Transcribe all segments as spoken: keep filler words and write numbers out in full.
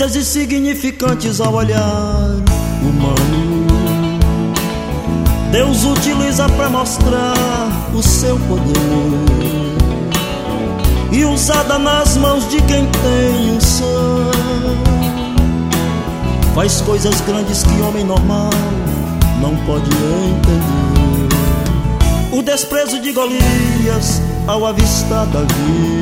coisas insignificantes ao olhar humano, Deus utiliza para mostrar o seu poder, e usada nas mãos de quem tem unção, faz coisas grandes que homem normal não pode entender. O desprezo de Golias ao avistar Davi,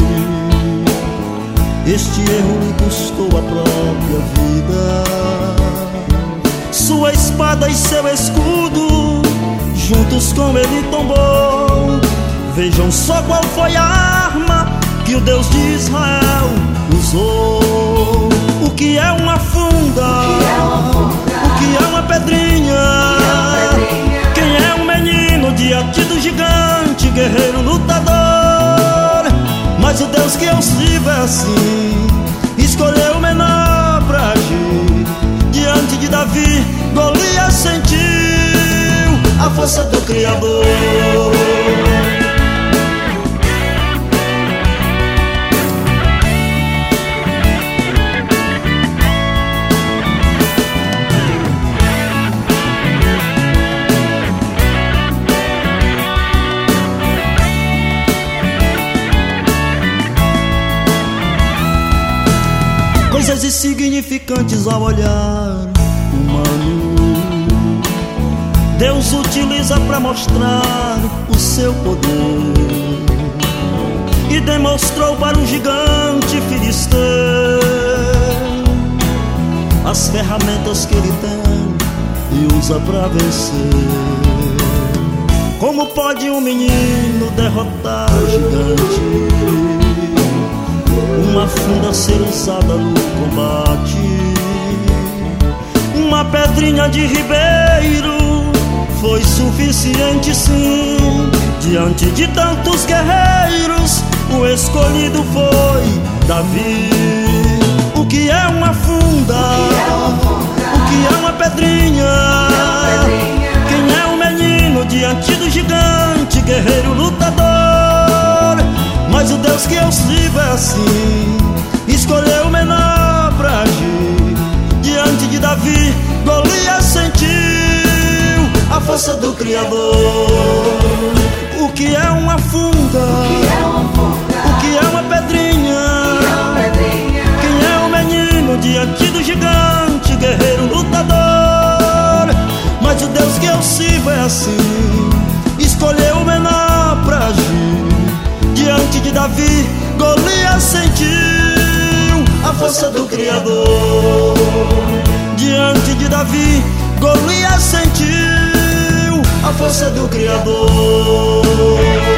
este erro lhe custou a própria vida. Sua espada e seu escudo juntos com ele tombou. Vejam só qual foi a arma que o Deus de Israel usou. O que é uma funda? O que é uma pedrinha? Quem é um menino diante do gigante, guerreiro lutador? Mas o Deus que eu sirvo é assim, escolheu o menor pra agir. Diante de Davi, Golias sentiu a força do Criador. Coisas insignificantes ao olhar humano, Deus utiliza para mostrar o seu poder, e demonstrou para um gigante filisteu as ferramentas que ele tem e usa para vencer. Como pode um menino derrotar gigante? Uma funda ser usada no combate, uma pedrinha de ribeiro foi suficiente sim. Diante de tantos guerreiros, o escolhido foi Davi. O que é uma funda? O que é uma pedrinha? Quem é um menino diante do gigante, guerreiro lutador? Mas o Deus que eu sirvo é assim, escolheu o menor pra agir. Diante de Davi, Golias sentiu a força do Criador. O que é uma funda? O que é uma pedrinha? Quem é o menino diante do gigante, guerreiro lutador? Mas o Deus que eu sirvo é assim, escolheu o menor pra agir. Diante de Davi, Golias sentiu a força do Criador. Diante de Davi, Golias sentiu a força do Criador.